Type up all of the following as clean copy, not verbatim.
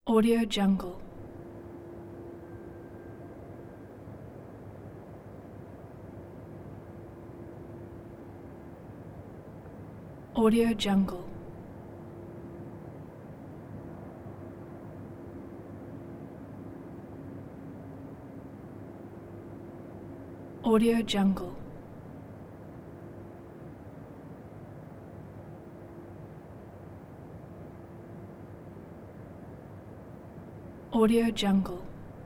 Audio Jungle. Audio Jungle. Audio Jungle. Audio Jungle.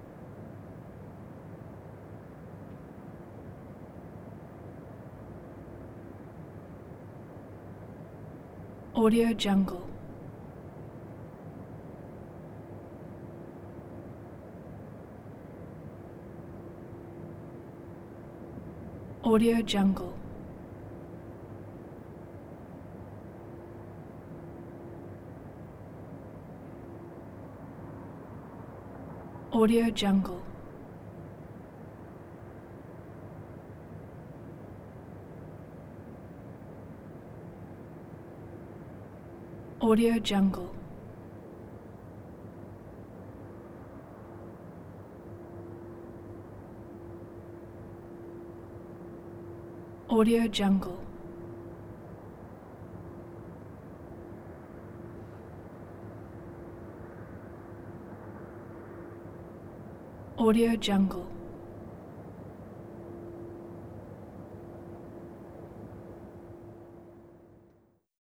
Audio Jungle. Audio Jungle. Audio Jungle. Audio Jungle. Audio Jungle. Audio Jungle.